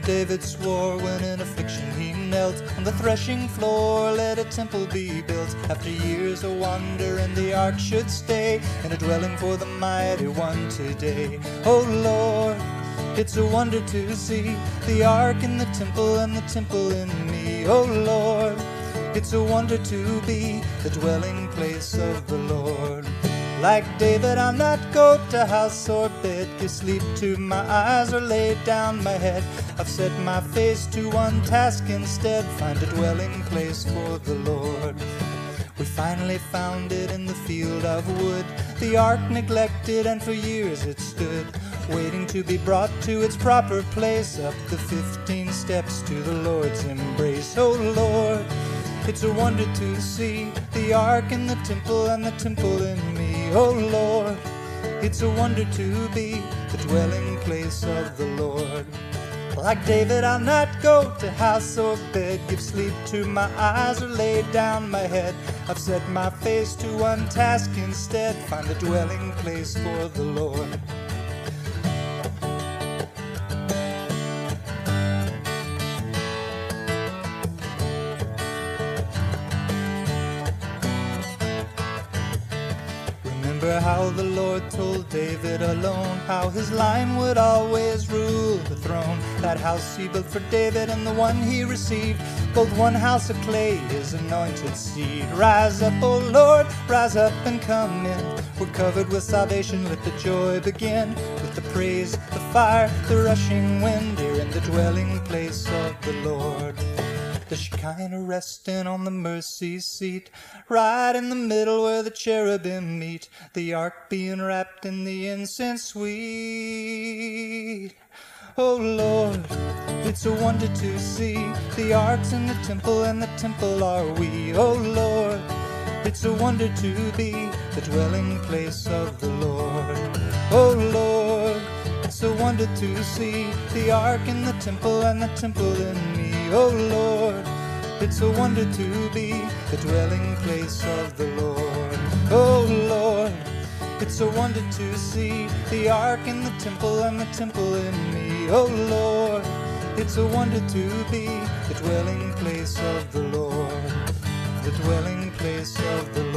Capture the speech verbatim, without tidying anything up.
David swore when in affliction he knelt on the threshing floor, let a temple be built. After years of wandering, the ark should stay in a dwelling for the mighty one today. Oh Lord, it's a wonder to see the ark in the temple and the temple in me. Oh Lord, it's a wonder to be the dwelling place of the Lord. Like David, I'm not go to house or bed, give sleep to my eyes or lay down my head. I've set my face to one task instead, find a dwelling place for the Lord. We finally found it in the field of wood, the ark neglected, and for years it stood, waiting to be brought to its proper place, up the fifteen steps to the Lord's embrace. Oh Lord, it's a wonder to see the ark in the temple and the temple in me. Oh Lord, it's a wonder to be the dwelling place of the Lord. Like David, I'll not go to house or bed, give sleep to my eyes or lay down my head. I've set my face to one task instead, find a dwelling place for the Lord. Remember how the Lord told David alone, how his line would always rule the throne. That house he built for David and the one he received, both one house of clay, his anointed seed. Rise up, O Lord, rise up and come in. We're covered with salvation, let the joy begin. With the praise, the fire, the rushing wind, here in the dwelling place of the Lord. The Shekinah resting on the mercy seat, right in the middle where the cherubim meet, the ark being wrapped in the incense sweet. Oh Lord, it's a wonder to see the ark's in the temple and the temple are we. Oh Lord, it's a wonder to be the dwelling place of the Lord. Oh Lord, it's a wonder to see the ark in the temple and the temple in me. Oh Lord, it's a wonder to be the dwelling place of the Lord. Oh Lord, it's a wonder to see the ark in the temple and the temple in me. Oh Lord, it's a wonder to be the dwelling place of the Lord. The dwelling place of the Lord.